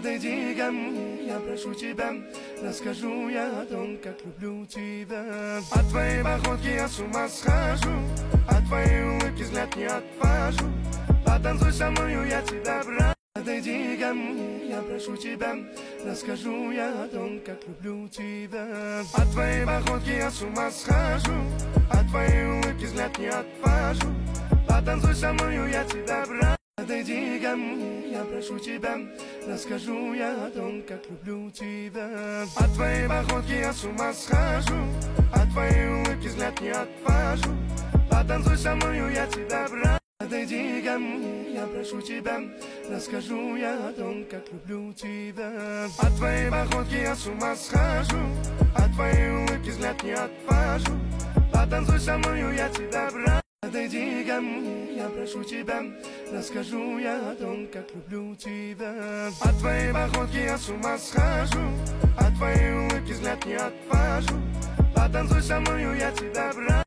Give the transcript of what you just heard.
Подойди ко мне, я прошу тебя, расскажу я о том, как люблю тебя. От твоей походки я с ума схожу, от твоей улыбки взгляд не отвожу. Потанцуй со мною, я тебя прошу. Подойди ко мне, я прошу тебя, расскажу я о том, как люблю тебя. От твоей походки я с ума схожу, от твоей улыбки взгляд не отвожу. Потанцуй со мною, я тебя прошу. Подойди ко мне, я прошу тебя, расскажу я о том, как люблю тебя. От твоей походки я с ума схожу, от твоей улыбки взгляд не отвожу. Потанцуй со мною, я тебя прошу. Подойди ко мне, я прошу тебя, расскажу я о том, как люблю тебя. От твоей походки я с ума схожу, от твоей улыбки взгляд не отвожу. Потанцуй со мною, я тебя прошу. Подойди ко мне, я прошу тебя, расскажу я о том, как люблю тебя. От твоей походки я с ума схожу, от твоей улыбки взгляд не отвожу. Потанцуй со мною, я тебя прошу.